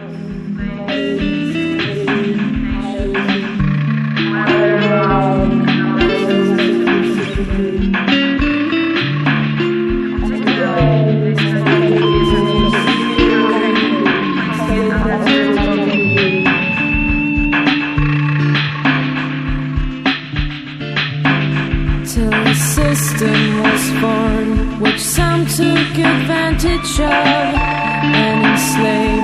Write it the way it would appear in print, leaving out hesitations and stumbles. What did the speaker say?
Till a system was formed, which some took advantage of and enslaved